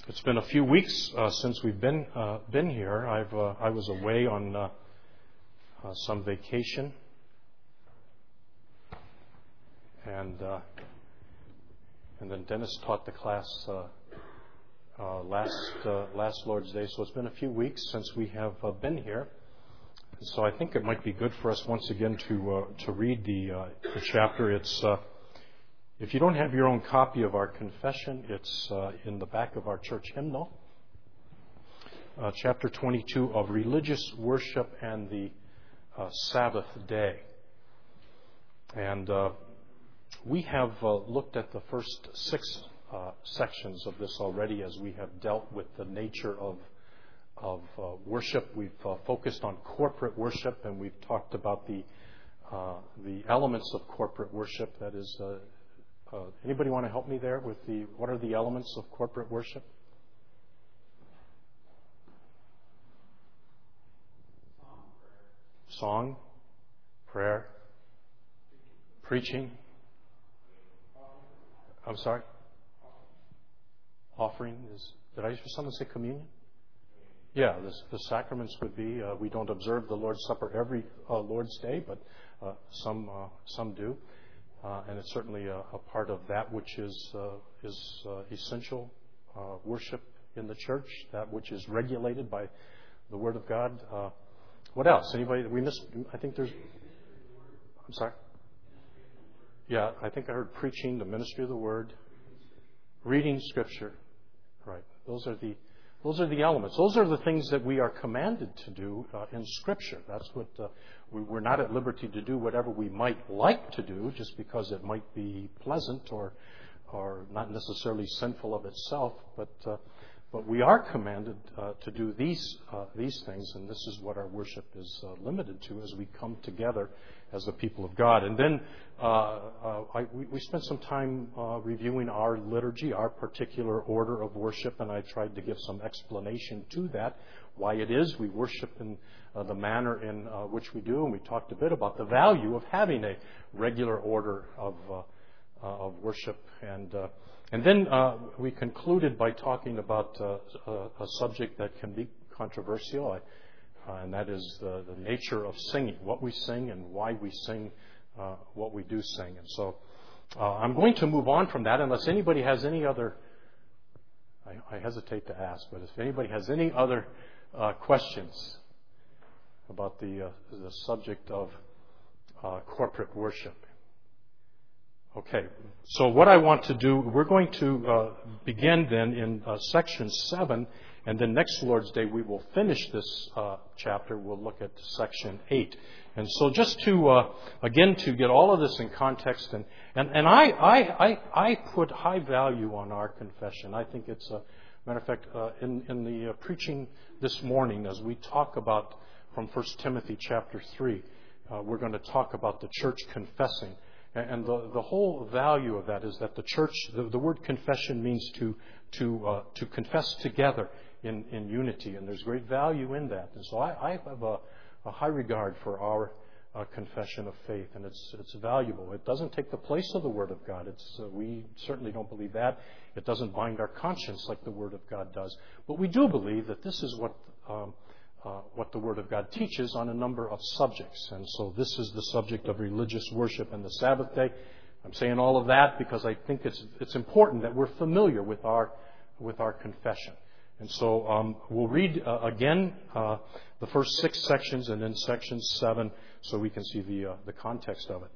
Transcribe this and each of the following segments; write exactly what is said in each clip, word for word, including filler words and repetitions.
It's been a few weeks uh, since we've been uh, been here. I've uh, I was away on uh, uh, some vacation, and uh, and then Dennis taught the class uh, uh, last uh, last Lord's Day. So it's been a few weeks since we have uh, been here. And so I think it might be good for us once again to uh, to read the uh, the chapter. It's uh, If you don't have your own copy of our confession, it's uh, in the back of our church hymnal. Uh, chapter twenty-two of Religious Worship and the uh, Sabbath Day. And uh, we have uh, looked at the first six uh, sections of this already as we have dealt with the nature of, of uh, worship. We've uh, focused on corporate worship, and we've talked about the, uh, the elements of corporate worship. That is... Uh, Uh, anybody want to help me there with the, what are the elements of corporate worship? Song, prayer, preaching. I'm sorry? Offering is, did I hear someone say communion? Yeah, the, the sacraments would be, uh, we don't observe the Lord's Supper every uh, Lord's Day, but uh, some uh, some do. Uh, and it's certainly a, a part of that which is uh, is uh, essential uh, worship in the church, that which is regulated by the Word of God. Uh, what else? Anybody? We missed. I think there's. I'm sorry. Yeah, I think I heard preaching, the ministry of the Word, reading Scripture. Right. Those are the those are the elements. Those are the things that we are commanded to do uh, in Scripture. That's what. Uh, We, we're not at liberty to do whatever we might like to do just because it might be pleasant or or not necessarily sinful of itself, but uh, but we are commanded uh, to do these uh, these things, and this is what our worship is uh, limited to as we come together as the people of God. And then uh, uh, I, we, we spent some time uh, reviewing our liturgy, our particular order of worship, and I tried to give some explanation to that, why it is we worship in uh, the manner in uh, which we do, and we talked a bit about the value of having a regular order of uh, uh, of worship, and uh, and then uh, we concluded by talking about uh, a, a subject that can be controversial, I, uh, and that is the, the nature of singing, what we sing and why we sing uh, what we do sing. And so uh, I'm going to move on from that unless anybody has any other. I, I hesitate to ask, but if anybody has any other Uh, questions about the uh, the subject of uh, corporate worship. Okay, so what I want to do, we're going to uh, begin then in uh, section seven, and then next Lord's Day we will finish this uh, chapter. We'll look at section eight. And so just to, uh, again, to get all of this in context, and, and, and I, I, I, I put high value on our confession. I think it's a Matter of fact, uh, in, in the uh, preaching this morning, as we talk about from First Timothy chapter three, uh, we're going to talk about the church confessing. And, and the, the whole value of that is that the church, the, the word confession means to to uh, to confess together in, in unity. And there's great value in that. And so I, I have a, a high regard for our uh, confession of faith, and it's it's valuable. It doesn't take the place of the Word of God. It's uh, we certainly don't believe that. It doesn't bind our conscience like the Word of God does. But we do believe that this is what um, uh, what the Word of God teaches on a number of subjects. And so this is the subject of religious worship and the Sabbath day. I'm saying all of that because I think it's it's important that we're familiar with our with our confession. And so um, we'll read uh, again uh, the first six sections and then section seven so we can see the uh, the context of it.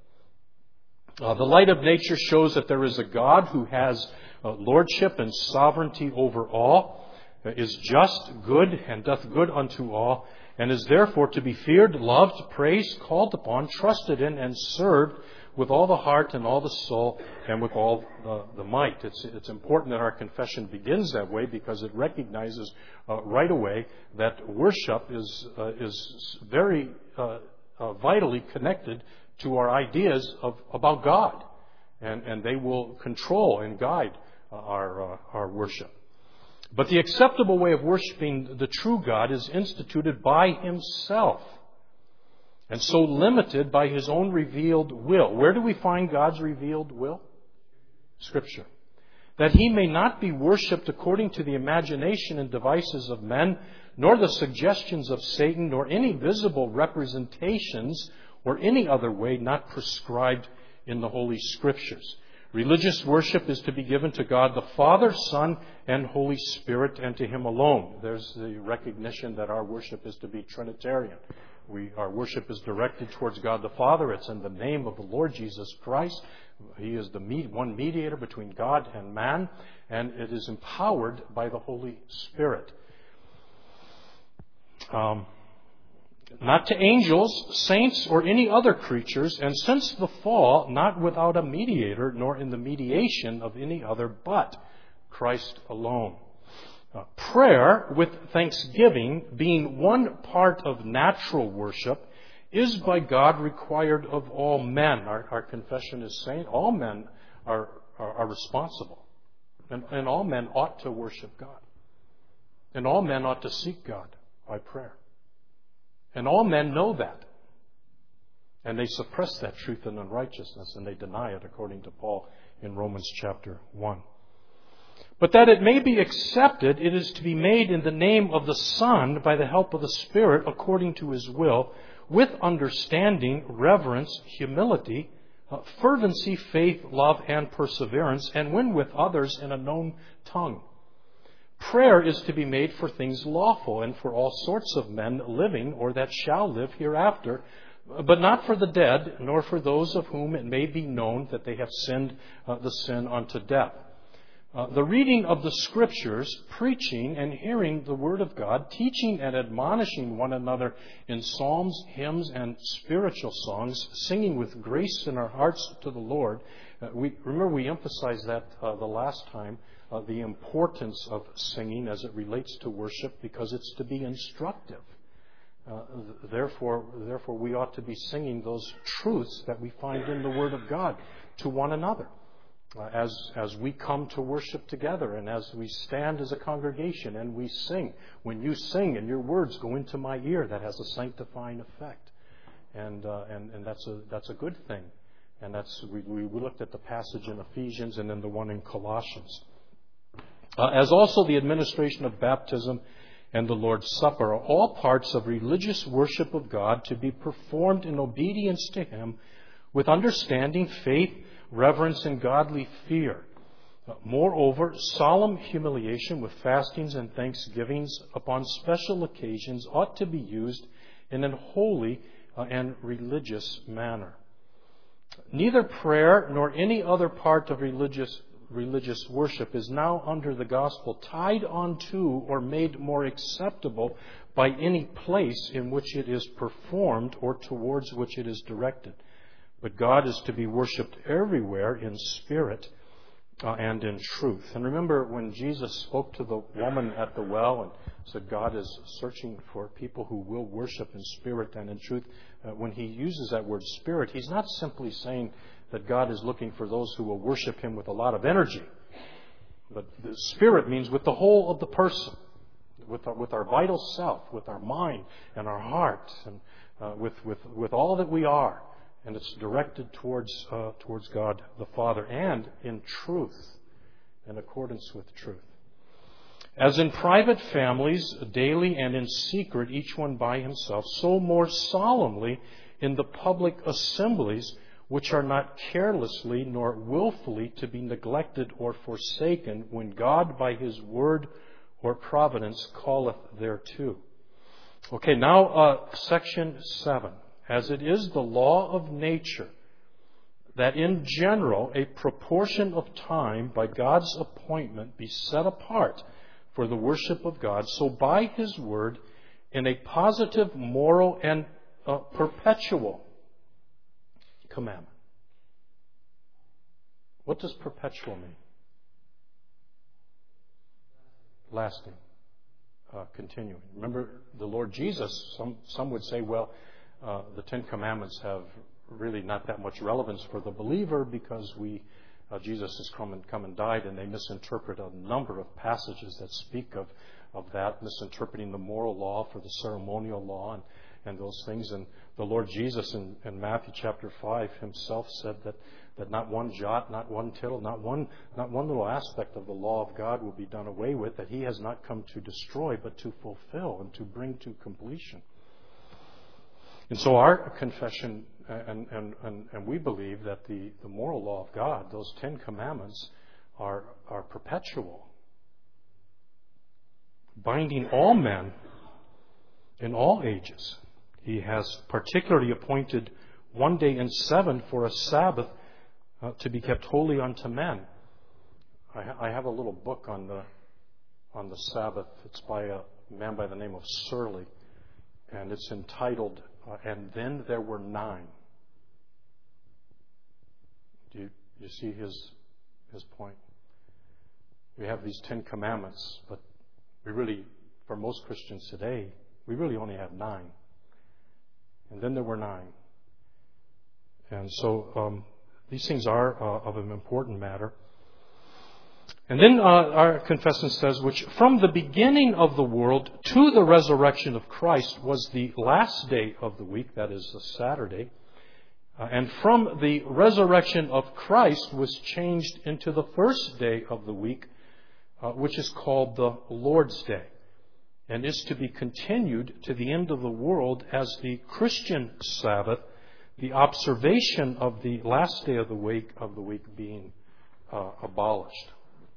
Uh, the light of nature shows that there is a God who has uh, lordship and sovereignty over all, uh, is just, good, and doth good unto all, and is therefore to be feared, loved, praised, called upon, trusted in, and served with all the heart and all the soul and with all the, the might. It's, it's important that our confession begins that way because it recognizes uh, right away that worship is uh, is very uh, uh, vitally connected to our ideas of about God, and and they will control and guide uh, our uh, our worship. But the acceptable way of worshiping the true God is instituted by Himself, and so limited by His own revealed will. Where do we find God's revealed will? Scripture. that he may not be worshipped according to the imagination and devices of men, nor the suggestions of Satan, nor any visible representations, or any other way not prescribed in the Holy Scriptures. Religious worship is to be given to God the Father, Son, and Holy Spirit, and to Him alone. There's the recognition that our worship is to be Trinitarian. We, our worship is directed towards God the Father. It's in the name of the Lord Jesus Christ. He is the me- one mediator between God and man, and it is empowered by the Holy Spirit. Um, not to angels, saints, or any other creatures, and since the fall, not without a mediator, nor in the mediation of any other but Christ alone. Uh, prayer with thanksgiving, being one part of natural worship, is by God required of all men. Our, our confession is saying all men are, are, are responsible. And, and all men ought to worship God. And all men ought to seek God by prayer. And all men know that. And they suppress that truth in unrighteousness, and they deny it, according to Paul in Romans chapter one. But that it may be accepted, it is to be made in the name of the Son, by the help of the Spirit, according to His will, with understanding, reverence, humility, uh, fervency, faith, love, and perseverance, and when with others in a known tongue. Prayer is to be made for things lawful, and for all sorts of men living, or that shall live hereafter, but not for the dead, nor for those of whom it may be known that they have sinned uh, the sin unto death. Uh, the reading of the Scriptures, preaching and hearing the Word of God, teaching and admonishing one another in psalms, hymns, and spiritual songs, singing with grace in our hearts to the Lord. Uh, we remember we emphasized that uh, the last time, uh, the importance of singing as it relates to worship, because it's to be instructive. Uh, therefore, therefore, we ought to be singing those truths that we find in the Word of God to one another. Uh, as as we come to worship together, and as we stand as a congregation and we sing. When you sing and your words go into my ear, that has a sanctifying effect, and uh, and and that's a that's a good thing. And that's we we looked at the passage in Ephesians and then the one in Colossians. Uh, as also the administration of baptism and the Lord's Supper are all parts of religious worship of God, to be performed in obedience to Him, with understanding, faith, reverence, and godly fear. Uh, moreover, solemn humiliation with fastings and thanksgivings upon special occasions ought to be used in an holy uh, and religious manner. Neither prayer nor any other part of religious religious worship is now under the gospel tied onto or made more acceptable by any place in which it is performed or towards which it is directed. But God is to be worshipped everywhere in spirit uh, and in truth. And remember when Jesus spoke to the woman at the well and said God is searching for people who will worship in spirit and in truth, uh, when He uses that word spirit, He's not simply saying that God is looking for those who will worship Him with a lot of energy. But the spirit means with the whole of the person, with our, with our vital self, with our mind and our heart, and uh, with, with, with all that we are. And it's directed towards uh, towards God the Father, and in truth, in accordance with truth. As in private families, daily and in secret, each one by himself, so more solemnly in the public assemblies, which are not carelessly nor willfully to be neglected or forsaken, when God by His word or providence calleth thereto. Okay, now uh, section seven. As it is the law of nature that in general a proportion of time by God's appointment be set apart for the worship of God, so by His word in a positive, moral, and uh, perpetual commandment. What does perpetual mean? Lasting. Uh, continuing. Remember the Lord Jesus, some, some would say, well, uh, the Ten Commandments have really not that much relevance for the believer because we, uh, Jesus has come and, come and died, and they misinterpret a number of passages that speak of, of that, misinterpreting the moral law for the ceremonial law. And, and those things. And the Lord Jesus in, in Matthew chapter five himself said that, that not one jot, not one tittle, not one, not one little aspect of the law of God will be done away with, that He has not come to destroy, but to fulfill and to bring to completion. And so our confession, and, and, and, and we believe that the, the moral law of God, those Ten Commandments, are, are perpetual, binding all men in all ages. He has particularly appointed one day in seven for a Sabbath uh, to be kept holy unto men. I, ha- I have a little book on the on the Sabbath. It's by a man by the name of Surley, and it's entitled uh, "And Then There Were Nine." Do you, you see his his point? We have these Ten Commandments, but we really, for most Christians today, we really only have nine. And then there were nine. And so um, these things are uh, of an important matter. And then uh, our confession says, which from the beginning of the world to the resurrection of Christ was the last day of the week, that is the Saturday. Uh, and from the resurrection of Christ was changed into the first day of the week, uh, which is called the Lord's Day, and is to be continued to the end of the world as the Christian Sabbath, the observation of the last day of the week of the week being uh, abolished.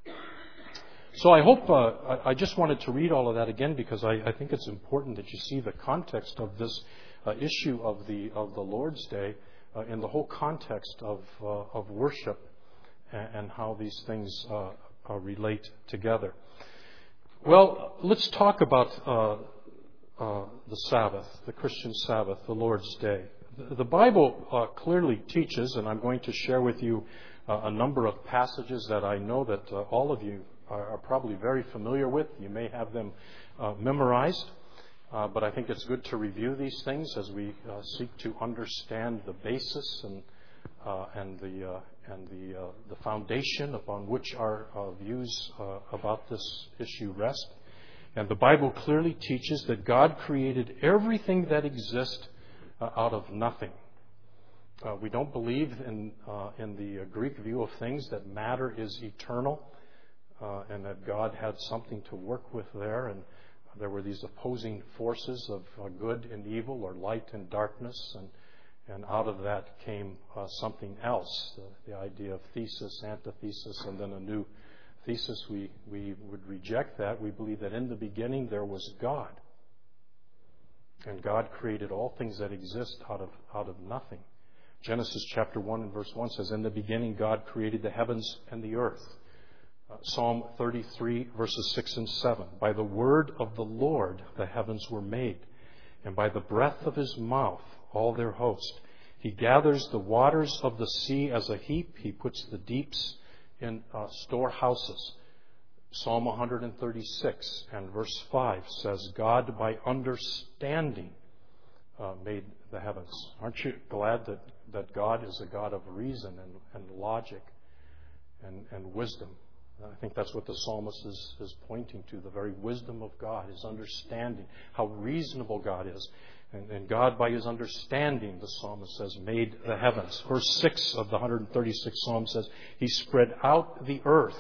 So I hope, uh, I, I just wanted to read all of that again because I, I think it's important that you see the context of this uh, issue of the of the Lord's Day uh, in the whole context of uh, of worship and, and how these things uh, uh, relate together. Well, let's talk about uh, uh, the Sabbath, the Christian Sabbath, the Lord's Day. The, the Bible uh, clearly teaches, and I'm going to share with you uh, a number of passages that I know that uh, all of you are, are probably very familiar with. You may have them uh, memorized, uh, but I think it's good to review these things as we uh, seek to understand the basis and uh, and the uh, and the uh, the foundation upon which our uh, views uh, about this issue rest. And the Bible clearly teaches that God created everything that exists uh, out of nothing. Uh, we don't believe in uh, in the uh, Greek view of things that matter is eternal uh, and that God had something to work with there, and there were these opposing forces of uh, good and evil, or light and darkness, and And out of that came uh, something else, the, the idea of thesis, antithesis, and then a new thesis. We, we would reject that. We believe that in the beginning there was God. And God created all things that exist out of, out of nothing. Genesis chapter one and verse one says, "In the beginning God created the heavens and the earth." Uh, Psalm thirty-three verses six and seven, "By the word of the Lord the heavens were made, and by the breath of His mouth all their host. He gathers the waters of the sea as a heap. He puts the deeps in uh, storehouses." Psalm one thirty-six and verse five says, "God by understanding uh, made the heavens." Aren't you glad that, that God is a God of reason and, and logic and, and wisdom? I think that's what the psalmist is, is pointing to, the very wisdom of God, His understanding, how reasonable God is. And, and God, by His understanding, the psalmist says, made the heavens. Verse six of the one thirty-sixth Psalm says, He spread out the earth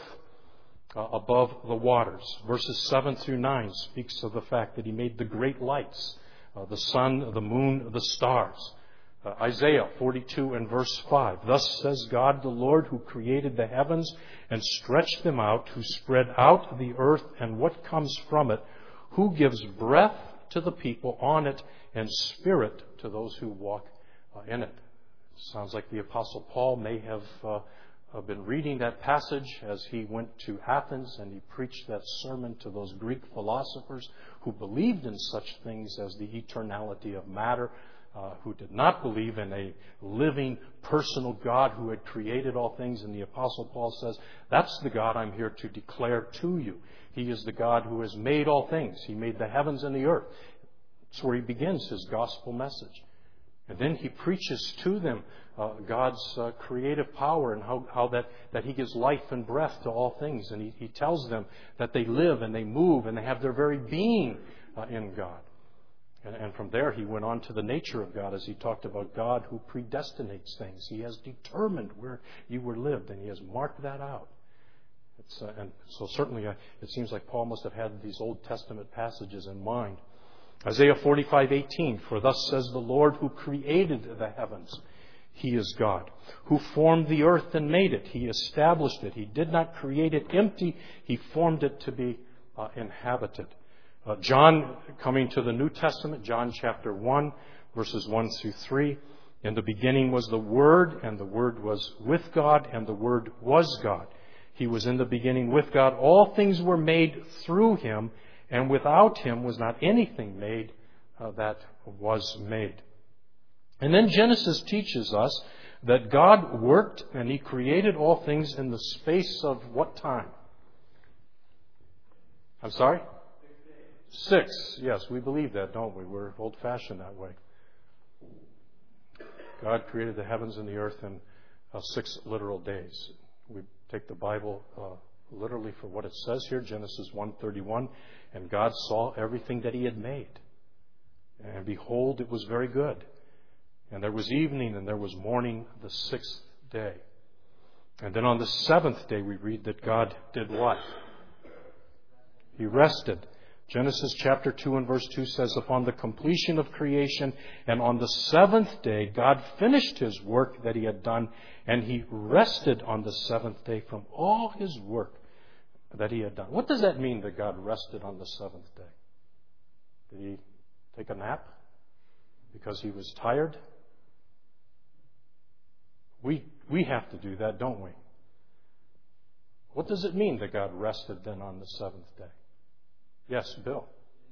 uh, above the waters. Verses seven through nine speaks of the fact that He made the great lights, uh, the sun, the moon, the stars. Uh, Isaiah forty-two and verse five, "Thus says God the Lord, who created the heavens and stretched them out, who spread out the earth and what comes from it, who gives breath to the people on it and spirit to those who walk uh, in it." Sounds like the Apostle Paul may have uh, been reading that passage as he went to Athens and he preached that sermon to those Greek philosophers who believed in such things as the eternality of matter, Uh, who did not believe in a living, personal God who had created all things. And the Apostle Paul says, that's the God I'm here to declare to you. He is the God who has made all things. He made the heavens and the earth. That's where he begins his gospel message. And then he preaches to them uh, God's uh, creative power and how, how that, that He gives life and breath to all things. And he, he tells them that they live and they move and they have their very being uh, in God. And, and from there, he went on to the nature of God as he talked about God who predestinates things. He has determined where you were lived, and he has marked that out. It's, uh, and so certainly uh, it seems like Paul must have had these Old Testament passages in mind. Isaiah forty-five eighteen, for thus says the Lord who created the heavens. He is God. Who formed the earth and made it. He established it. He did not create it empty. He formed it to be uh, inhabited. Uh, John, coming to the New Testament, John chapter one, verses one through three. In the beginning was the Word, and the Word was with God, and the Word was God. He was in the beginning with God. All things were made through Him, and without Him was not anything made uh, that was made. And then Genesis teaches us that God worked and He created all things in the space of what time? I'm sorry? Six. Yes, we believe that, don't we? We're old-fashioned that way. God created the heavens and the earth in uh, six literal days. We take the Bible uh, literally for what it says here, Genesis one thirty-one, and God saw everything that He had made. And behold, it was very good. And there was evening and there was morning the sixth day. And then on the seventh day we read that God did what? He rested. Genesis chapter two and verse two says, upon the completion of creation, and on the seventh day God finished His work that He had done, and He rested on the seventh day from all His work that He had done. What does that mean that God rested on the seventh day? Did He take a nap because He was tired? We we have to do that, don't we? What does it mean that God rested then on the seventh day? Yes, Bill.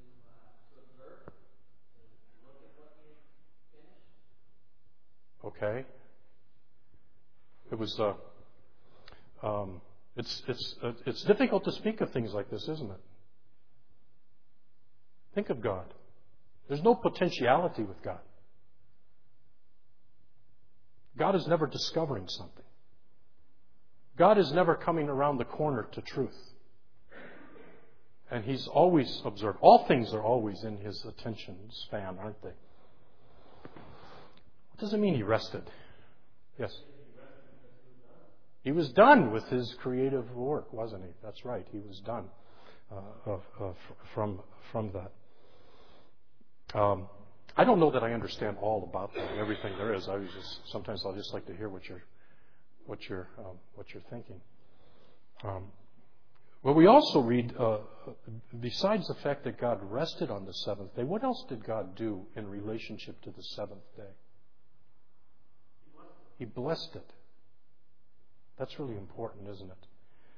Okay. It was. Uh, um, it's it's uh, it's difficult to speak of things like this, isn't it? Think of God. There's no potentiality with God. God is never discovering something. God is never coming around the corner to truth. And He's always observed. All things are always in His attention span, aren't they? What does it mean He rested? Yes? He was done with His creative work, wasn't He? That's right. He was done uh, uh, from, from that. Um, I don't know that I understand all about that, everything there is. I was just sometimes I'll just like to hear what you're what you're um, what you're thinking. Um, well, we also read, uh, besides the fact that God rested on the seventh day, what else did God do in relationship to the seventh day? He blessed it. That's really important, isn't it?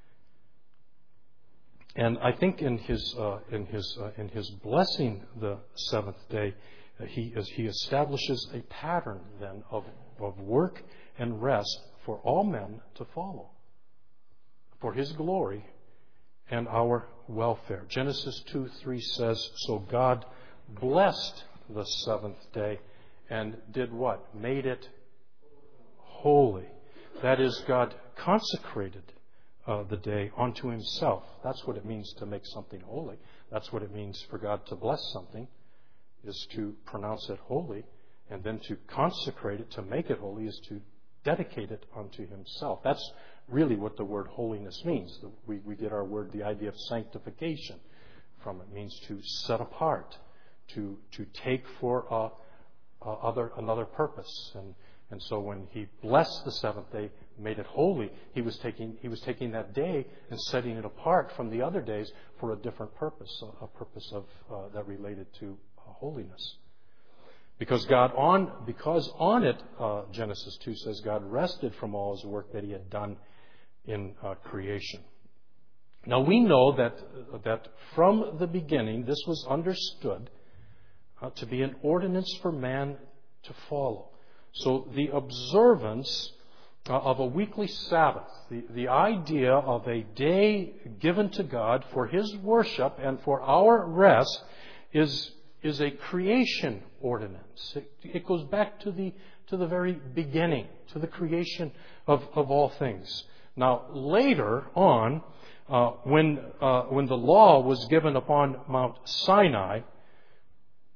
And I think in His uh, in His uh, in His blessing the seventh day, He as He establishes a pattern then of, of work and rest for all men to follow, for His glory and our welfare. Genesis two three says, so God blessed the seventh day and did what? Made it holy. That is, God consecrated uh, the day unto Himself. That's what it means to make something holy. That's what it means for God to bless something, is to pronounce it holy, and then to consecrate it, to make it holy, is to dedicate it unto Himself. That's really what the word holiness means. We, we get our word, the idea of sanctification from it. It means to set apart, to to take for a, a other another purpose. And and so when He blessed the seventh day, made it holy, He was taking He was taking that day and setting it apart from the other days for a different purpose, a, a purpose of uh, that related to uh, holiness. Because God on because on it, uh, Genesis two says, God rested from all His work that He had done in uh, creation. Now we know that that from the beginning this was understood uh, to be an ordinance for man to follow. So the observance uh, of a weekly Sabbath, the, the idea of a day given to God for His worship and for our rest, is is a creation ordinance. It, it goes back to the to the very beginning, to the creation of, of all things. Now, later on, uh, when uh, when the law was given upon Mount Sinai,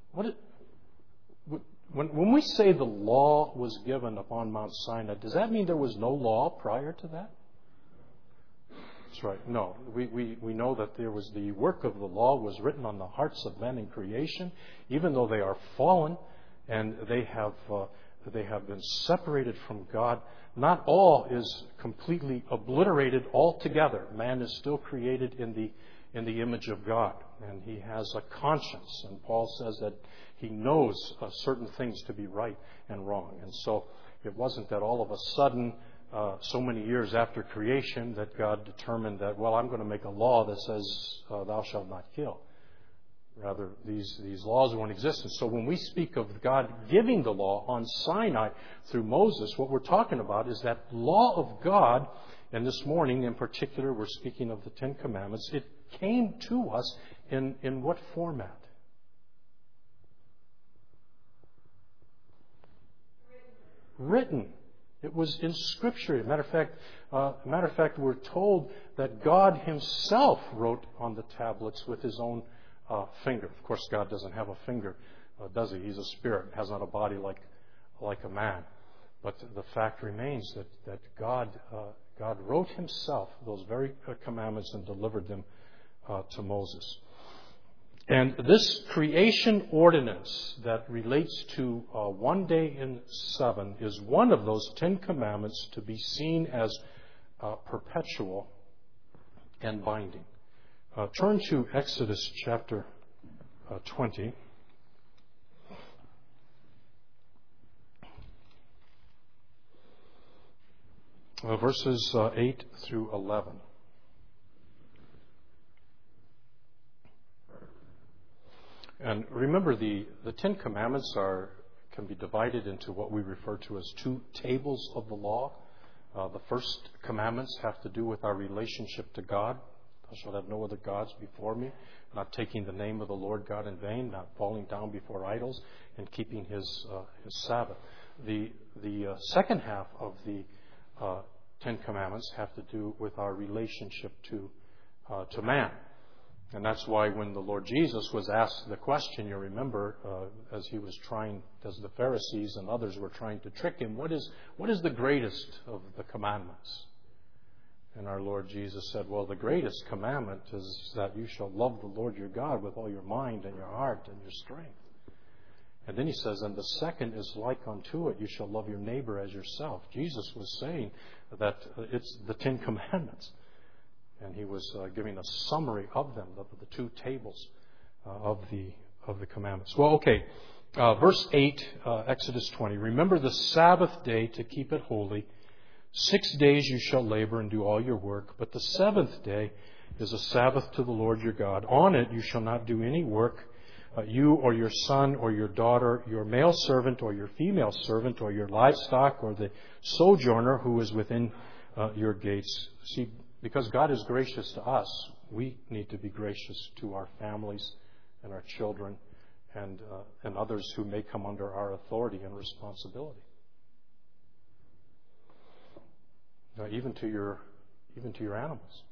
what it, when, when we say the law was given upon Mount Sinai, does that mean there was no law prior to that? That's right. No. We, we, we know that there was the work of the law was written on the hearts of men in creation, even though they are fallen and they have uh, they have been separated from God. Not all is completely obliterated altogether. Man is still created in the in the image of God, and he has a conscience. And Paul says that he knows uh, certain things to be right and wrong. And so it wasn't that all of a sudden, uh, so many years after creation, that God determined that, well, I'm going to make a law that says, uh, thou shalt not kill. Rather, these, these laws were in existence. So when we speak of God giving the law on Sinai through Moses, what we're talking about is that law of God. And this morning, in particular, we're speaking of the Ten Commandments. It came to us in, in what format? Written. It was in Scripture. As a matter of fact, uh, matter of fact, we're told that God Himself wrote on the tablets with His own uh, finger. Of course, God doesn't have a finger, uh, does He? He's a spirit. Has not a body like like a man. But the fact remains that that God uh, God wrote Himself those very commandments and delivered them uh, to Moses. And this creation ordinance that relates to uh, one day in seven is one of those Ten Commandments to be seen as uh, perpetual and binding. Uh, turn to Exodus chapter uh, twenty. Uh, verses uh, eight through eleven. And remember, the, the Ten Commandments are can be divided into what we refer to as two tables of the law. Uh, the first commandments have to do with our relationship to God. Thou shalt have no other gods before me, not taking the name of the Lord God in vain, not falling down before idols, and keeping His uh, His Sabbath. The the uh, second half of the uh, Ten Commandments have to do with our relationship to uh, to man. And that's why when the Lord Jesus was asked the question, you remember, uh, as He was trying, as the Pharisees and others were trying to trick Him, what is what is the greatest of the commandments? And our Lord Jesus said, well, the greatest commandment is that you shall love the Lord your God with all your mind and your heart and your strength. And then He says, and the second is like unto it, you shall love your neighbor as yourself. Jesus was saying that it's the Ten Commandments. And He was uh, giving a summary of them, of the two tables uh, of the of the commandments. Well, okay. Uh, verse eight, uh, Exodus twenty. Remember the Sabbath day to keep it holy. Six days you shall labor and do all your work, but the seventh day is a Sabbath to the Lord your God. On it you shall not do any work, uh, you or your son or your daughter, your male servant or your female servant, or your livestock, or the sojourner who is within uh, your gates. See, because God is gracious to us, we need to be gracious to our families and our children and uh, and others who may come under our authority and responsibility. Uh, even to your even to your animals.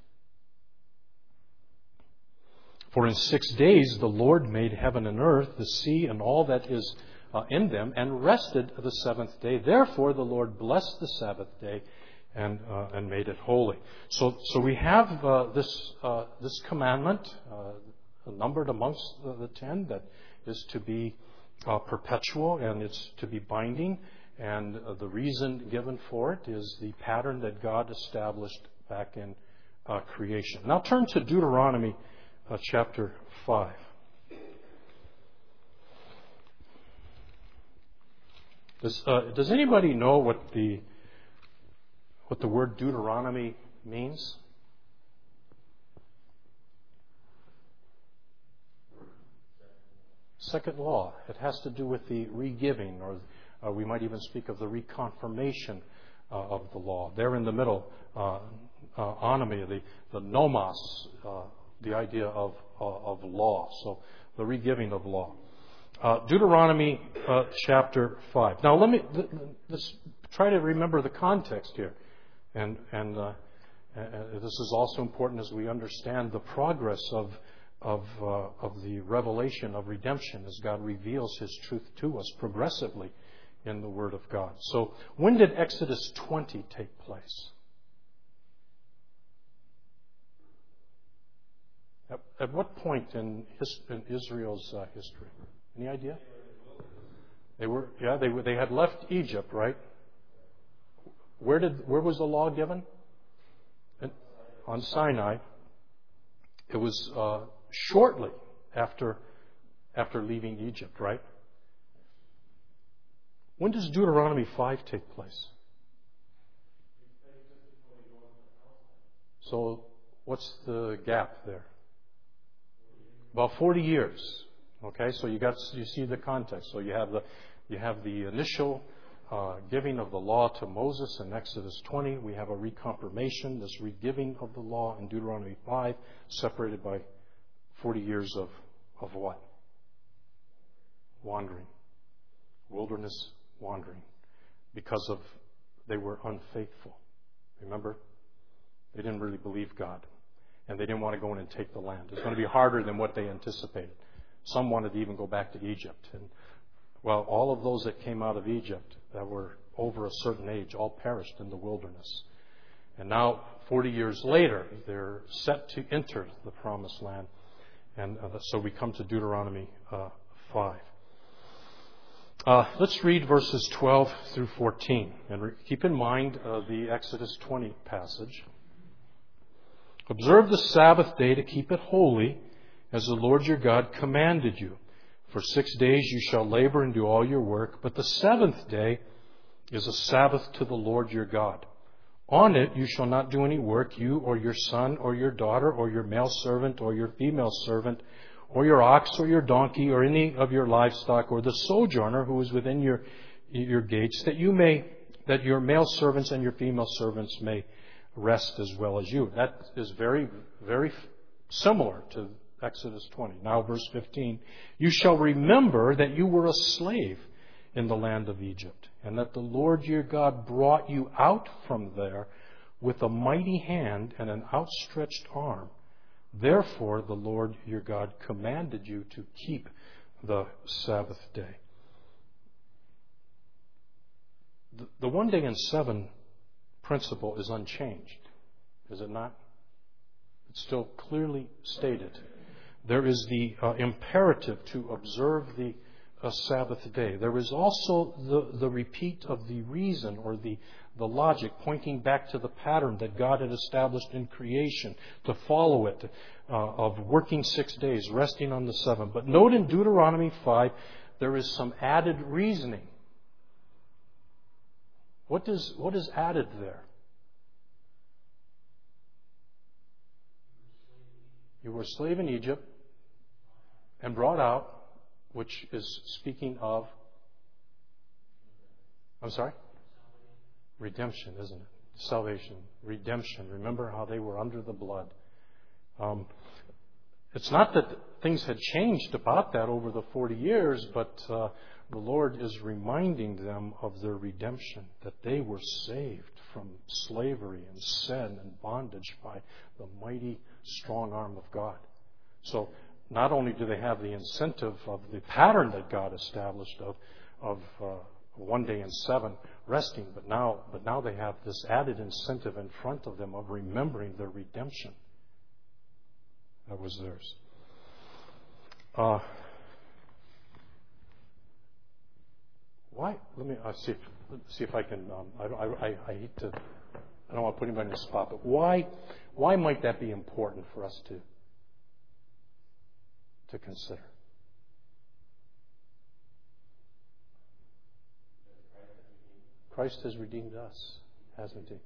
For in six days the Lord made heaven and earth, the sea, and all that is uh, in them, and rested the seventh day. Therefore the Lord blessed the Sabbath day and uh, and made it holy. So so we have uh, this uh, this commandment uh, numbered amongst the, the ten that is to be uh, perpetual, and it's to be binding. And uh, the reason given for it is the pattern that God established back in uh, creation. Now turn to Deuteronomy uh, chapter five. Does, uh, does anybody know what the what the word Deuteronomy means? Second law. It has to do with the re-giving, or uh, we might even speak of the reconfirmation uh, of the law. There in the middle, uh, uh, onomy, the, the nomos, uh, the idea of uh, of law. So the re-giving of law. Uh, Deuteronomy uh, chapter five. Now let me let's try to remember the context here. And, and uh, uh, this is also important as we understand the progress of of, uh, of the revelation of redemption as God reveals His truth to us progressively in the Word of God. So when did Exodus twenty take place? At, at what point in, his, in Israel's uh, history? Any idea? They were, yeah, they were, they had left Egypt, right? Where did, where was the law given? In, on Sinai. It was uh, shortly after, after leaving Egypt, right? When does Deuteronomy five take place? So what's the gap there? About forty years. Okay, so you got you see the context. So you have the you have the initial uh, giving of the law to Moses in Exodus twenty. We have a reconfirmation, this regiving of the law in Deuteronomy five, separated by forty years of of what? Wandering, wilderness wandering, because of they were unfaithful. Remember, they didn't really believe God, and they didn't want to go in and take the land. It was going to be harder than what they anticipated. Some wanted to even go back to Egypt. And, well, all of those that came out of Egypt that were over a certain age all perished in the wilderness. And now, forty years later, they're set to enter the promised land. And uh, so we come to Deuteronomy uh, five. Uh, let's read verses twelve through fourteen. And re- keep in mind uh, the Exodus twenty passage. Observe the Sabbath day to keep it holy, as the Lord your God commanded you. For six days you shall labor and do all your work, but the seventh day is a Sabbath to the Lord your God. On it you shall not do any work, you or your son or your daughter or your male servant or your female servant or your ox or your donkey or any of your livestock or the sojourner who is within your your gates, that you may that your male servants and your female servants may rest as well as you. That is very, very similar to Exodus twenty. Now verse fifteen. You shall remember that you were a slave in the land of Egypt, and that the Lord your God brought you out from there with a mighty hand and an outstretched arm. Therefore the Lord your God commanded you to keep the Sabbath day. The, the one day in seven principle is unchanged, is it not? It's still clearly stated. There is the uh, imperative to observe the uh, Sabbath day. There is also the, the repeat of the reason or the, the logic pointing back to the pattern that God had established in creation, to follow it, uh, of working six days, resting on the seventh. But note in Deuteronomy five, there is some added reasoning. What is, what is added there? You were a slave in Egypt and brought out, which is speaking of, I'm sorry? Redemption, isn't it? Salvation, redemption. Remember how they were under the blood. Um, it's not that things had changed about that over the forty years, but uh, the Lord is reminding them of their redemption, that they were saved from slavery and sin and bondage by the mighty, strong arm of God. So not only do they have the incentive of the pattern that God established of of uh, one day in seven resting, but now but now they have this added incentive in front of them of remembering their redemption that was theirs. Uh, why? Let me uh, see if see if I can. Um, I, I, I hate to. I don't want to put anybody on the spot, but why? Why might that be important for us to to consider? Christ has redeemed us, hasn't He?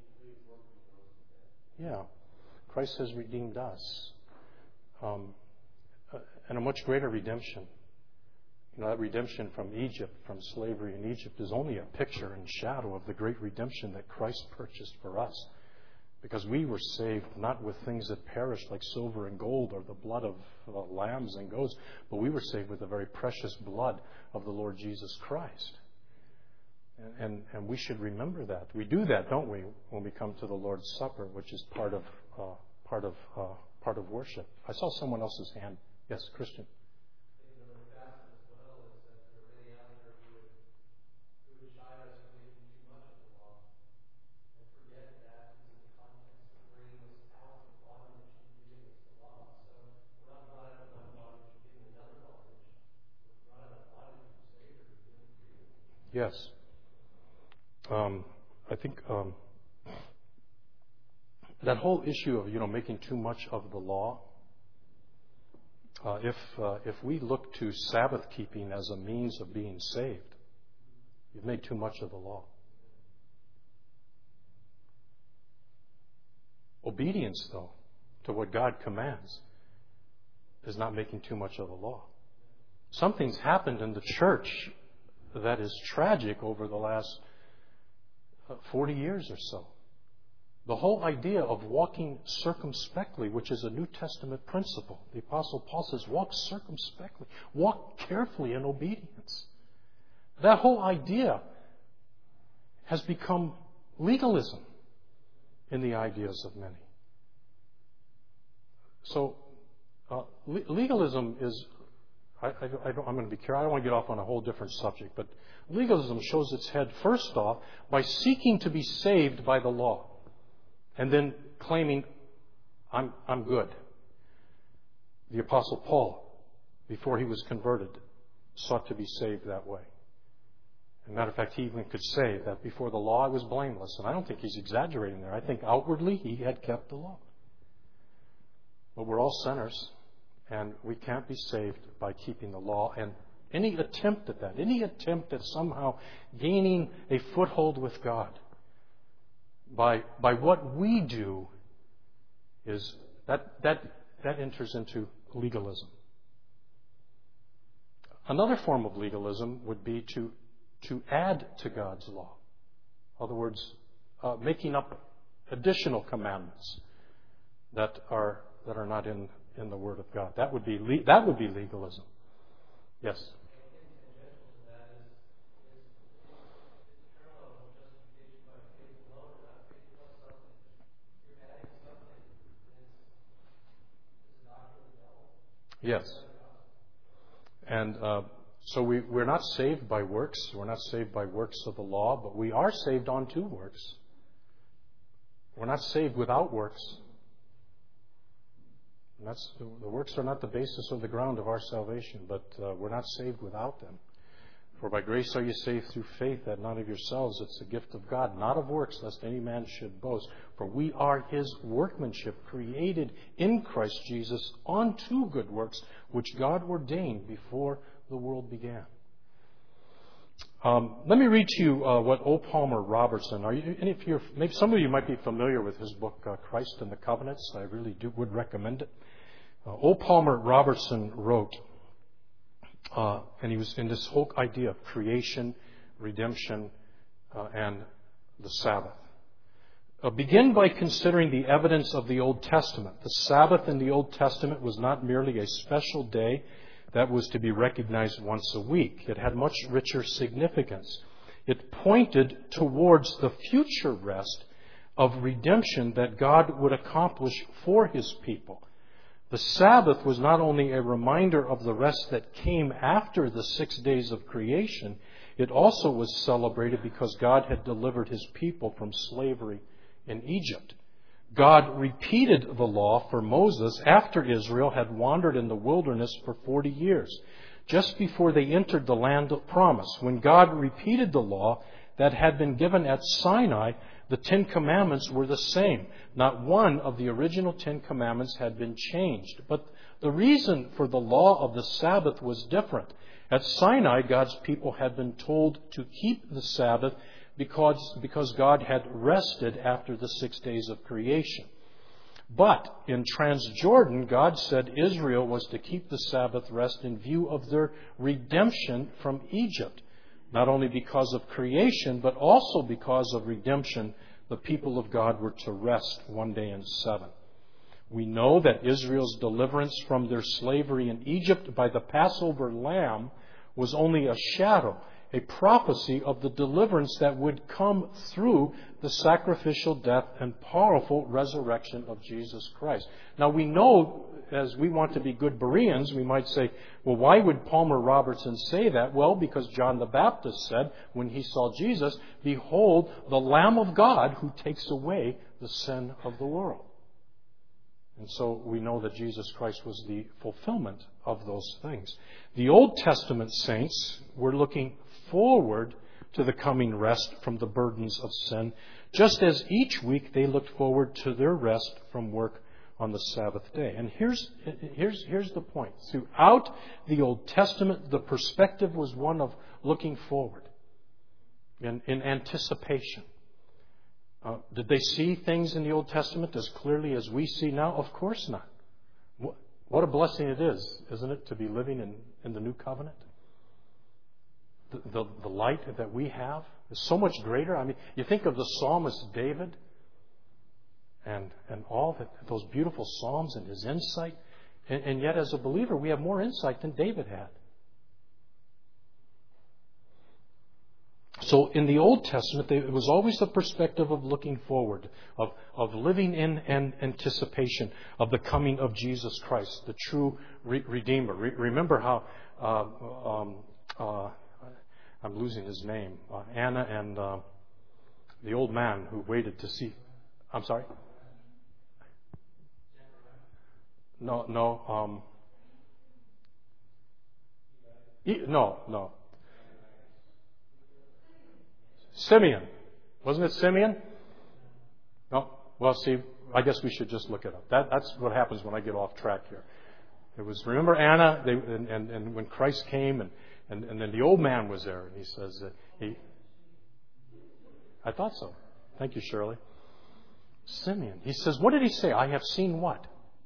Yeah, Christ has redeemed us, um, and a much greater redemption. You know, that redemption from Egypt, from slavery in Egypt, is only a picture and shadow of the great redemption that Christ purchased for us. Because we were saved not with things that perish like silver and gold or the blood of uh, lambs and goats, but we were saved with the very precious blood of the Lord Jesus Christ. And, and, and we should remember that. We do that, don't we, when we come to the Lord's Supper, which is part of uh, part of uh, part of worship. I saw someone else's hand. Yes, Christian. Yes. Um, I think um, that whole issue of, you know, making too much of the law, uh, if uh, if we look to Sabbath keeping as a means of being saved, you've made too much of the law. Obedience, though, to what God commands is not making too much of the law. Something's happened in the church that is tragic over the last forty years or so. The whole idea of walking circumspectly, which is a New Testament principle. The Apostle Paul says, walk circumspectly. Walk carefully in obedience. That whole idea has become legalism in the ideas of many. So, uh, le- legalism is... I, I, I don't, I'm going to be careful. I don't want to get off on a whole different subject, but legalism shows its head first off by seeking to be saved by the law, and then claiming, "I'm I'm good." The Apostle Paul, before he was converted, sought to be saved that way. As a matter of fact, he even could say that before the law I was blameless, and I don't think he's exaggerating there. I think outwardly he had kept the law, but we're all sinners. And we can't be saved by keeping the law. And any attempt at that, any attempt at somehow gaining a foothold with God by by what we do, is that that that enters into legalism. Another form of legalism would be to to add to God's law. In other words, uh, making up additional commandments that are that are not in. in the Word of God. That would be le- that would be legalism. Yes. Yes. And uh, so we, we're not saved by works. We're not saved by works of the law, but we are saved unto works. We're not saved without works. And that's, the works are not the basis or the ground of our salvation, but uh, we're not saved without them. For by grace are you saved through faith, that not of yourselves, it's a gift of God, not of works, lest any man should boast. For we are His workmanship, created in Christ Jesus unto good works, which God ordained before the world began. Um, let me read to you uh, what O. Palmer Robertson. Are you? Any of you? Maybe some of you might be familiar with his book, uh, Christ and the Covenants. I really do would recommend it. Uh, O. Palmer Robertson wrote, uh, and he was in this whole idea of creation, redemption, uh, and the Sabbath. Uh, begin by considering the evidence of the Old Testament. The Sabbath in the Old Testament was not merely a special day that was to be recognized once a week. It had much richer significance. It pointed towards the future rest of redemption that God would accomplish for His people. The Sabbath was not only a reminder of the rest that came after the six days of creation, it also was celebrated because God had delivered His people from slavery in Egypt. God repeated the law for Moses after Israel had wandered in the wilderness for forty years, just before they entered the land of promise. When God repeated the law that had been given at Sinai, the Ten Commandments were the same. Not one of the original Ten Commandments had been changed. But the reason for the law of the Sabbath was different. At Sinai, God's people had been told to keep the Sabbath because, because God had rested after the six days of creation. But in Transjordan, God said Israel was to keep the Sabbath rest in view of their redemption from Egypt. Not only because of creation, but also because of redemption, the people of God were to rest one day in seven. We know that Israel's deliverance from their slavery in Egypt by the Passover lamb was only a shadow, a prophecy of the deliverance that would come through the sacrificial death and powerful resurrection of Jesus Christ. Now we know, as we want to be good Bereans, we might say, well, why would Palmer Robertson say that? Well, because John the Baptist said, when he saw Jesus, "Behold, the Lamb of God who takes away the sin of the world." And so we know that Jesus Christ was the fulfillment of those things. The Old Testament saints were looking forward to the coming rest from the burdens of sin, just as each week they looked forward to their rest from work on the Sabbath day. And here's, here's, here's the point. Throughout the Old Testament, the perspective was one of looking forward in, in anticipation. Uh, did they see things in the Old Testament as clearly as we see now? Of course not. What, what a blessing it is, isn't it, to be living in, in the New Covenant? The, the, the light that we have is so much greater. I mean, you think of the psalmist David and, and all that, those beautiful psalms and his insight. And, and yet, as a believer, we have more insight than David had. So in the Old Testament, it was always the perspective of looking forward, of, of living in an anticipation of the coming of Jesus Christ, the true re- Redeemer. Re- remember how, uh, um, uh, I'm losing his name, uh, Anna and uh, the old man who waited to see. I'm sorry? No, no. Um, he, no, no. Simeon. Wasn't it Simeon? No. Well, see, I guess we should just look it up. That, that's what happens when I get off track here. It was, remember Anna, they, and, and, and when Christ came, and, and, and then the old man was there, and he says, that he, I thought so. Thank you, Shirley. Simeon. He says, what did he say? I have seen what?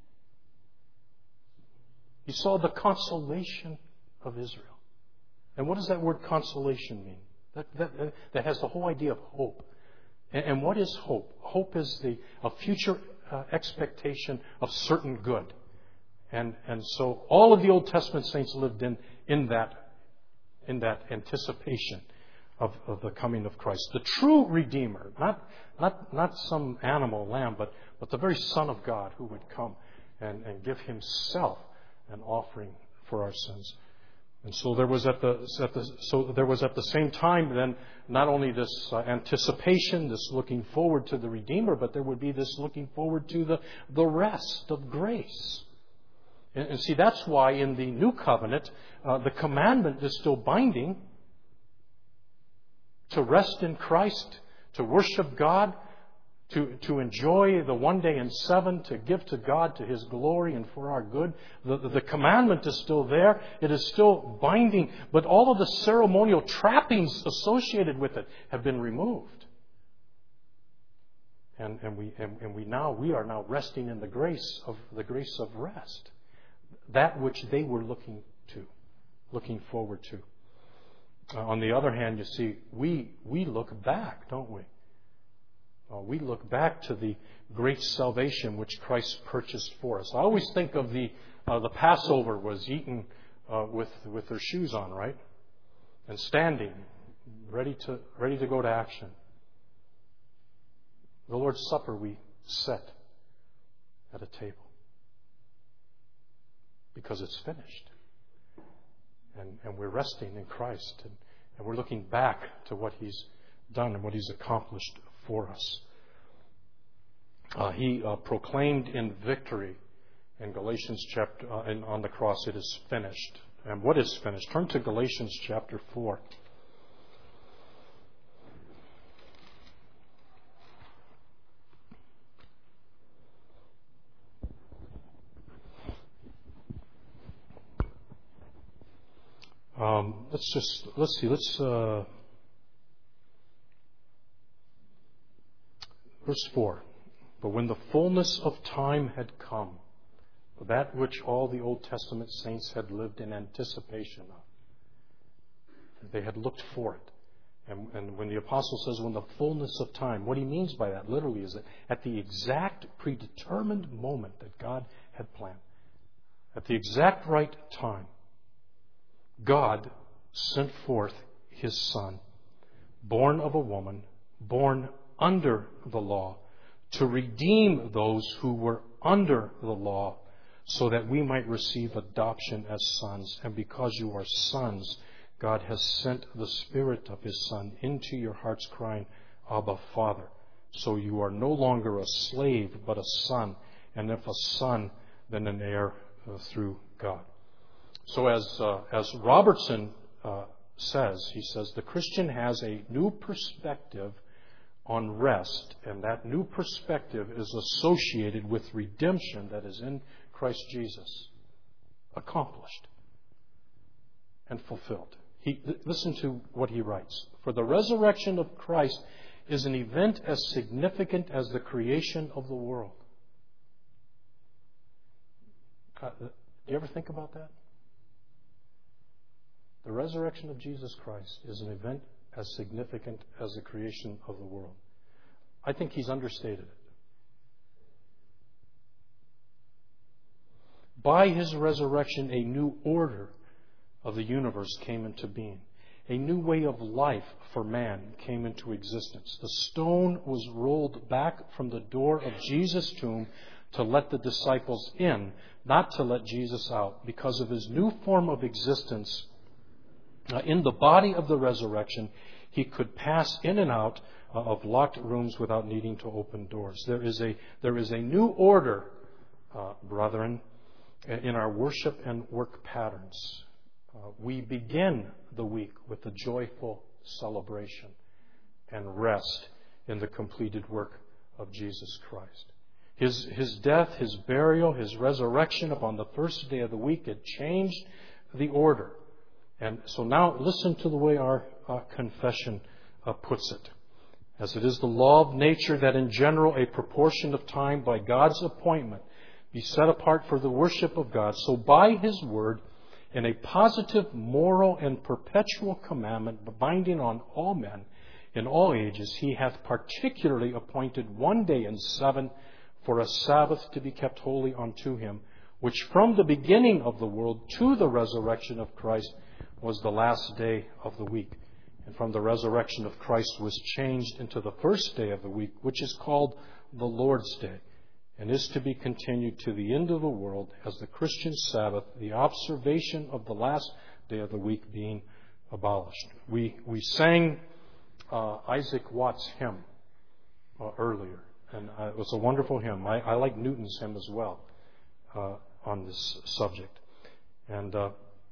He saw the consolation of Israel. And what does that word consolation mean? That, that, that has the whole idea of hope. And, and what is hope? Hope is the a future uh, expectation of certain good. And and so all of the Old Testament saints lived in, in that in that anticipation of, of the coming of Christ. The true Redeemer, not not not some animal lamb, but, but the very Son of God who would come and, and give himself an offering for our sins. And so there was at the, at the so there was at the same time then not only this uh, anticipation, this looking forward to the Redeemer, but there would be this looking forward to the, the rest of grace. And, and see, that's why in the New Covenant, uh, the commandment is still binding to rest in Christ, to worship God, to, to enjoy the one day in seven, to give to God to His glory and for our good. The, the commandment is still there. It is still binding, but all of the ceremonial trappings associated with it have been removed. And, and we and, and we now we are now resting in the grace of the grace of rest, that which they were looking to, looking forward to. Uh, on the other hand, you see, we we look back, don't we? Uh, we look back to the great salvation which Christ purchased for us. I always think of the uh, the Passover was eaten uh, with with their shoes on, right, and standing, ready to ready to go to action. The Lord's Supper we set at a table because it's finished, and and we're resting in Christ, and, and we're looking back to what He's done and what He's accomplished for us. Uh, he uh, proclaimed in victory in Galatians chapter uh, in, on the cross, it is finished. And what is finished? Turn to Galatians chapter four. Um, let's just let's see. Let's. Uh, Verse four, but when the fullness of time had come, that which all the Old Testament saints had lived in anticipation of, they had looked for it. And, and when the apostle says when the fullness of time, what he means by that literally is that at the exact predetermined moment that God had planned, at the exact right time, God sent forth His Son, born of a woman, born under the law, to redeem those who were under the law, so that we might receive adoption as sons. And because you are sons, God has sent the Spirit of His Son into your hearts, crying, Abba, Father. So you are no longer a slave, but a son. And if a son, then an heir uh, through God. So as uh, as Robertson uh, says, he says, the Christian has a new perspective on rest, and that new perspective is associated with redemption that is in Christ Jesus, accomplished and fulfilled. He, listen to what he writes. For the resurrection of Christ is an event as significant as the creation of the world. Uh, do you ever think about that? The resurrection of Jesus Christ is an event as significant as the creation of the world. I think he's understated it. By His resurrection, a new order of the universe came into being. A new way of life for man came into existence. The stone was rolled back from the door of Jesus' tomb to let the disciples in, not to let Jesus out. Because of His new form of existence, uh, in the body of the resurrection, He could pass in and out uh, of locked rooms without needing to open doors. There is a, there is a new order, uh, brethren, in our worship and work patterns. Uh, we begin the week with a joyful celebration and rest in the completed work of Jesus Christ. His, his death, His burial, His resurrection upon the first day of the week had changed the order. And so now listen to the way our uh, confession uh, puts it. As it is the law of nature that in general a proportion of time by God's appointment be set apart for the worship of God, so by His word, in a positive, moral, and perpetual commandment binding on all men in all ages, He hath particularly appointed one day in seven for a Sabbath to be kept holy unto Him, which from the beginning of the world to the resurrection of Christ was the last day of the week. And from the resurrection of Christ was changed into the first day of the week, which is called the Lord's Day, and is to be continued to the end of the world as the Christian Sabbath, the observation of the last day of the week being abolished. We we sang uh, Isaac Watts' hymn uh, earlier, and uh, it was a wonderful hymn. I, I like Newton's hymn as well uh, on this subject. And uh,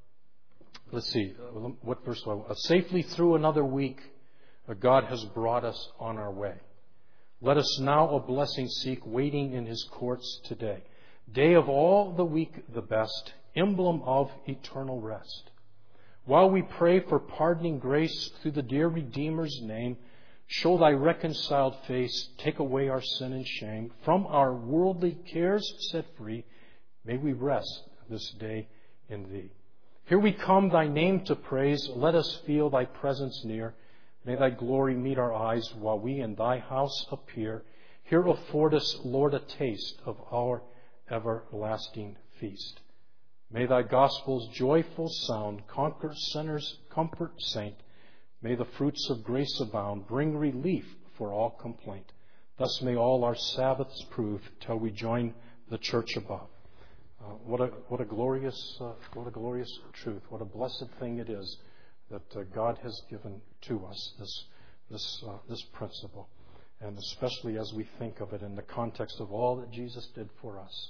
let's see, uh, what verse do I want? Uh, safely through another week, uh, God has brought us on our way. Let us now a blessing seek, waiting in His courts today. Day of all the week the best, emblem of eternal rest. While we pray for pardoning grace through the dear Redeemer's name, show Thy reconciled face, take away our sin and shame. From our worldly cares set free, may we rest this day in Thee. Here we come, Thy name to praise. Let us feel Thy presence near. May Thy glory meet our eyes while we in Thy house appear. Here afford us, Lord, a taste of our everlasting feast. May Thy gospel's joyful sound conquer sinners, comfort saint. May the fruits of grace abound, bring relief for all complaint. Thus may all our Sabbaths prove till we join the church above. Uh, what a what a glorious uh, what a glorious truth! What a blessed thing it is that uh, God has given to us this this uh, this principle, and especially as we think of it in the context of all that Jesus did for us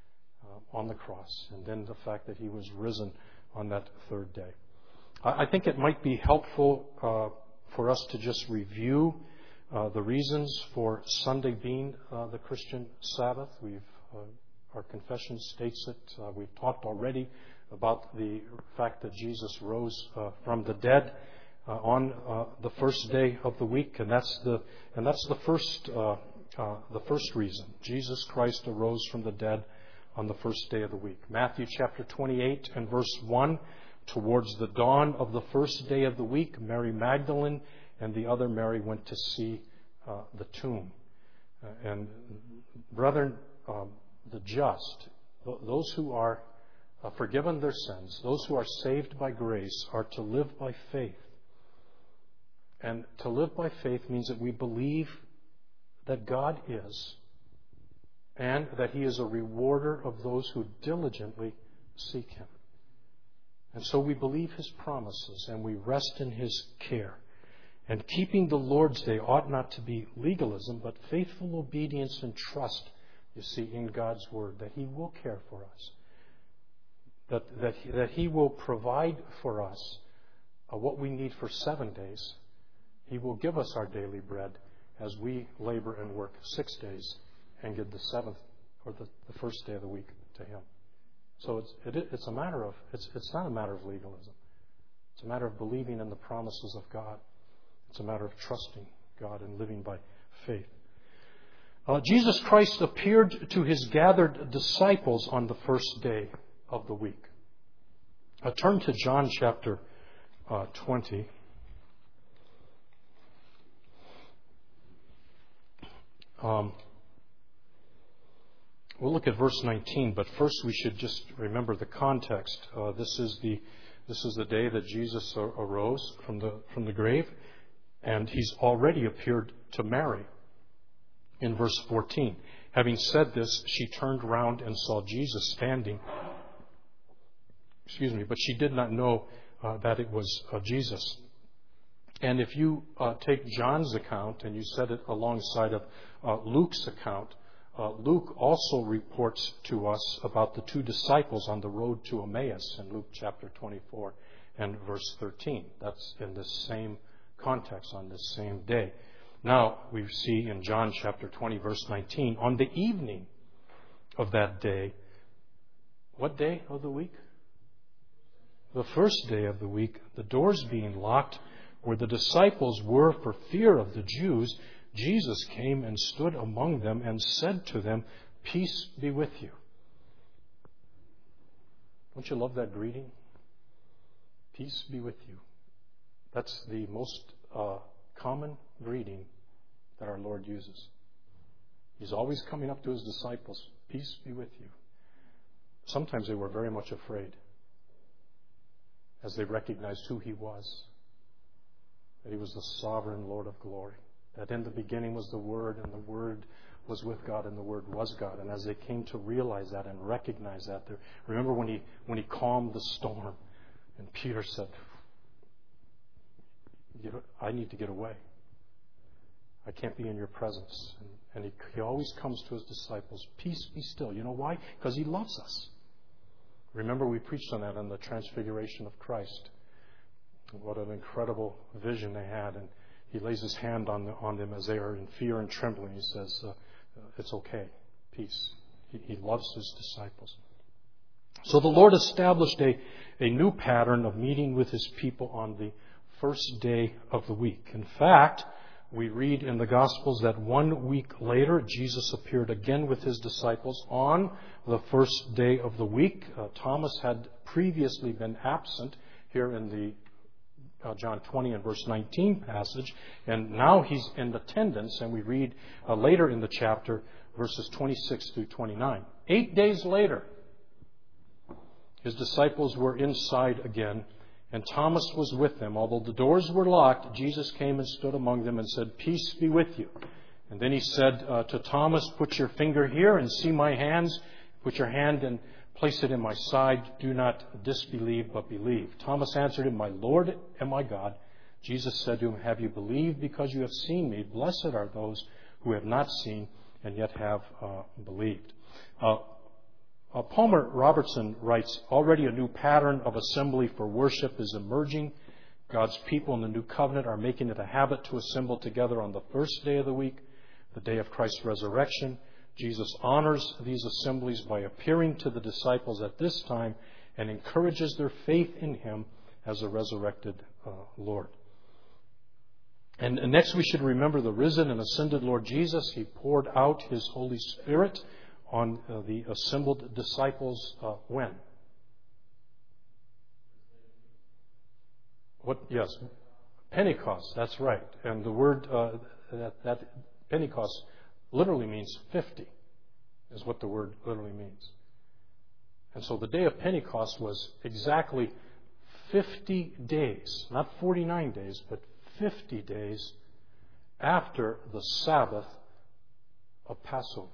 uh, on the cross, and then the fact that He was risen on that third day. I, I think it might be helpful uh, for us to just review uh, the reasons for Sunday being uh, the Christian Sabbath. We've uh, our confession states it. Uh, we've talked already about the fact that Jesus rose uh, from the dead uh, on uh, the first day of the week, and that's the and that's the first uh, uh, the first reason. Jesus Christ arose from the dead on the first day of the week. Matthew chapter twenty-eight and verse one. Towards the dawn of the first day of the week, Mary Magdalene and the other Mary went to see uh, the tomb. Uh, and brethren, um, the just, those who are uh, forgiven their sins, those who are saved by grace, are to live by faith And to live by faith means that we believe that God is, and that He is a rewarder of those who diligently seek Him. And so we believe His promises, and we rest in His care. And keeping the Lord's Day ought not to be legalism, but faithful obedience and trust, you see, in God's Word, that He will care for us, that, that, he, that He will provide for us uh, what we need for seven days. He will give us our daily bread as we labor and work six days and give the seventh or the, the first day of the week to Him. So it's, it, it's a matter of, it's, it's not a matter of legalism. It's a matter of believing in the promises of God. It's a matter of trusting God and living by faith. Uh, Jesus Christ appeared to His gathered disciples on the first day of the week. Uh, turn to John chapter uh, twenty. Um, we'll look at verse nineteen, but first we should just remember the context. Uh, this is the this is the day that Jesus arose from the from the grave, and He's already appeared to Mary. In verse fourteen, having said this, she turned round and saw Jesus standing. Excuse me, but she did not know uh, that it was uh, Jesus. And if you uh, take John's account and you set it alongside of uh, Luke's account, uh, Luke also reports to us about the two disciples on the road to Emmaus in Luke chapter twenty-four and verse thirteen. That's in this same context on this same day. Now we see in John chapter twenty verse nineteen, on the evening of that day, what day of the week? The first day of the week, the doors being locked, where the disciples were for fear of the Jews, Jesus came and stood among them and said to them, "Peace be with you." Don't you love that greeting? Peace be with you. That's the most uh, common greeting that our Lord uses. He's always coming up to His disciples, "Peace be with you." Sometimes they were very much afraid as they recognized who He was. That He was the sovereign Lord of glory. That in the beginning was the Word, and the Word was with God, and the Word was God. And as they came to realize that and recognize that, remember when He when He calmed the storm, and Peter said, "I need to get away. I can't be in your presence." And, and he, he always comes to His disciples, "Peace be still." You know why? Because He loves us. Remember, we preached on that on the Transfiguration of Christ. What an incredible vision they had. And He lays His hand on, the, on them as they are in fear and trembling. He says, uh, "It's okay. Peace." He, he loves His disciples. So the Lord established a, a new pattern of meeting with His people on the first day of the week. In fact, we read in the Gospels that one week later, Jesus appeared again with His disciples on the first day of the week. Uh, Thomas had previously been absent here in the Uh, John twenty and verse nineteen passage, and now he's in attendance, and we read uh, later in the chapter verses twenty-six through twenty-nine. Eight days later, His disciples were inside again, and Thomas was with them. Although the doors were locked, Jesus came and stood among them and said, "Peace be with you." And then He said uh, to Thomas, "Put your finger here and see my hands. Put your hand and place it in my side. Do not disbelieve, but believe." Thomas answered Him, "My Lord and my God." Jesus said to him, "Have you believed because you have seen me? Blessed are those who have not seen and yet have uh, believed." Uh, uh, Palmer Robertson writes, "Already a new pattern of assembly for worship is emerging. God's people in the new covenant are making it a habit to assemble together on the first day of the week, the day of Christ's resurrection. Jesus honors these assemblies by appearing to the disciples at this time and encourages their faith in Him as a resurrected uh, Lord. And, and next we should remember the risen and ascended Lord Jesus. He poured out His Holy Spirit on uh, the assembled disciples uh, when? What? Yes, Pentecost. That's right. And the word uh, that, that Pentecost literally means fifty, is what the word literally means. And so the day of Pentecost was exactly fifty days, not forty-nine days, but fifty days after the Sabbath of Passover.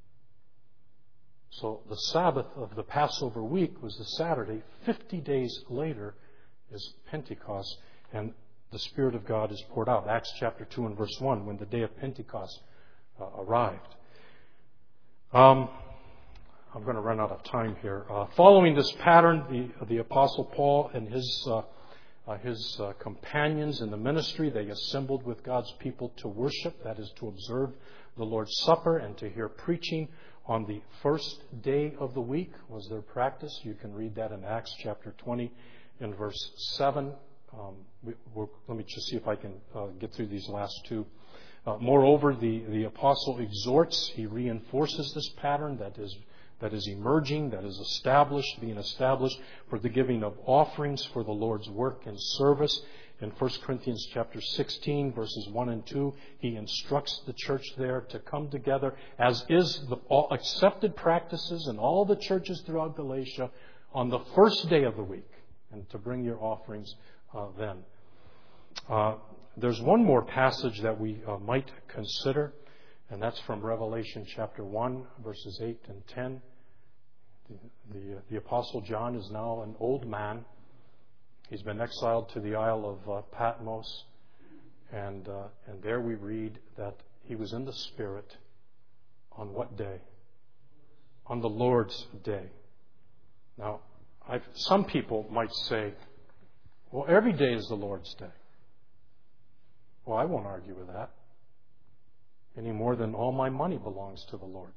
So the Sabbath of the Passover week was the Saturday. Fifty days later is Pentecost, and the Spirit of God is poured out. Acts chapter two and verse one, when the day of Pentecost uh, arrived. Um, I'm going to run out of time here. Uh, following this pattern, the, the Apostle Paul and his uh, uh, his uh, companions in the ministry, they assembled with God's people to worship, that is, to observe the Lord's Supper and to hear preaching on the first day of the week was their practice. You can read that in Acts chapter twenty in verse seven. Um, we, let me just see if I can uh, get through these last two. Uh, moreover, the, the apostle exhorts, he reinforces this pattern that is that is emerging, that is established, being established for the giving of offerings for the Lord's work and service. In First Corinthians chapter sixteen, verses one and two, he instructs the church there to come together, as is the all accepted practices in all the churches throughout Galatia, on the first day of the week, and to bring your offerings uh, then. Uh, there's one more passage that we uh, might consider, and that's from Revelation chapter one, verses eight and ten. The, the, the Apostle John is now an old man. He's been exiled to the Isle of uh, Patmos, and uh, and there we read that he was in the Spirit on what day? On the Lord's day. Now, I've, some people might say, well, every day is the Lord's day. Well, I won't argue with that, any more than all my money belongs to the Lord.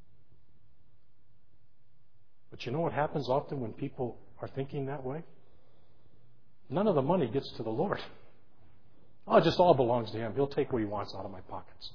But you know what happens often when people are thinking that way? None of the money gets to the Lord. Oh, it just all belongs to Him. He'll take what He wants out of my pockets.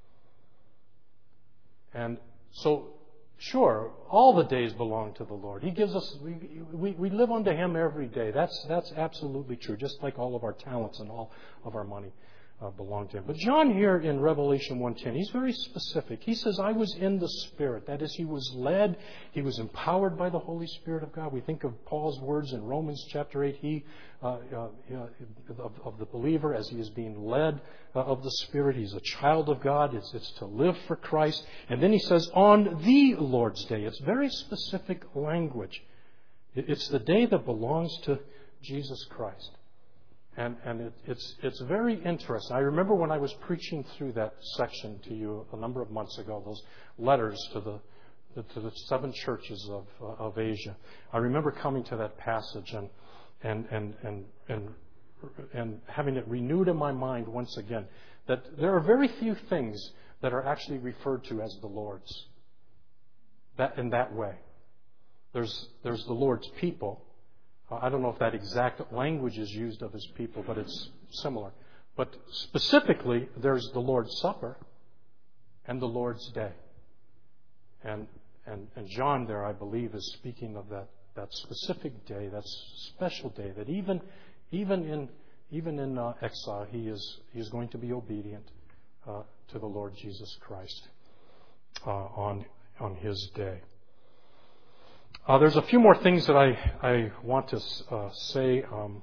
And so, sure, all the days belong to the Lord. He gives us, we, we, we live unto Him every day. That's, that's absolutely true, just like all of our talents and all of our money uh, belong to Him. But John here in Revelation one ten, he's very specific. He says, I was in the Spirit. That is, he was led, he was empowered by the Holy Spirit of God. We think of Paul's words in Romans chapter eight, he, uh, uh, of, of the believer as he is being led uh, of the Spirit. He's a child of God. It's, it's to live for Christ. And then he says, on the Lord's day. It's very specific language. It's the day that belongs to Jesus Christ. And, and it, it's, it's very interesting. I remember when I was preaching through that section to you a number of months ago, those letters to the, the to the seven churches of uh, of Asia. I remember coming to that passage and and and and and and having it renewed in my mind once again that there are very few things that are actually referred to as the Lord's. That in that way, there's there's the Lord's people. I don't know if that exact language is used of His people, but it's similar. But specifically, there's the Lord's Supper and the Lord's Day. And and, and John there, I believe, is speaking of that, that specific day, that special day, that even even in even in uh, exile, he is he is going to be obedient uh, to the Lord Jesus Christ uh, on on His day. Uh, there's a few more things that I, I want to uh, say. Um,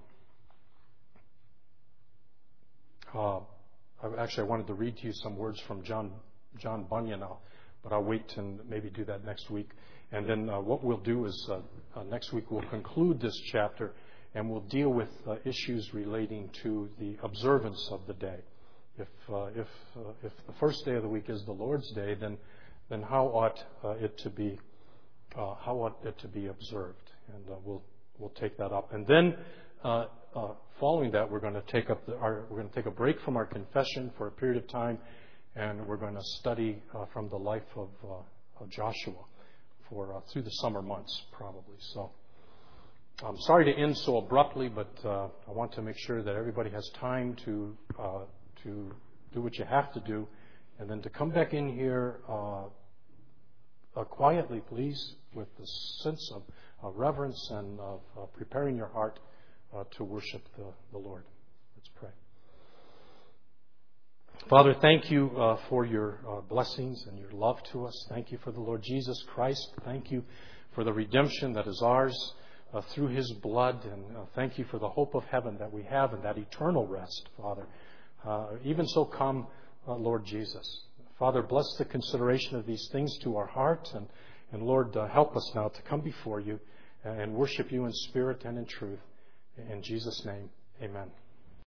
uh, I, actually, I wanted to read to you some words from John John Bunyan, now, but I'll wait and maybe do that next week. And then uh, what we'll do is uh, uh, next week we'll conclude this chapter and we'll deal with uh, issues relating to the observance of the day. If uh, if uh, if the first day of the week is the Lord's Day, then then how ought uh, it to be? Uh, how ought it to be observed? And uh, we'll we'll take that up. And then uh, uh, following that, we're going to take up the, our we're going to take a break from our confession for a period of time, and we're going to study uh, from the life of, uh, of Joshua for uh, through the summer months, probably. So I'm sorry to end so abruptly, but uh, I want to make sure that everybody has time to uh, to do what you have to do, and then to come back in here. Uh, Uh, quietly, please, with the sense of uh, reverence and of uh, preparing your heart uh, to worship the, the Lord. Let's pray. Father, thank you uh, for your uh, blessings and your love to us. Thank you for the Lord Jesus Christ. Thank you for the redemption that is ours uh, through His blood. And uh, thank You for the hope of heaven that we have and that eternal rest, Father. Uh, even so come, uh, Lord Jesus. Father, bless the consideration of these things to our heart. And, and Lord, uh, help us now to come before You and worship You in spirit and in truth. In Jesus' name, amen.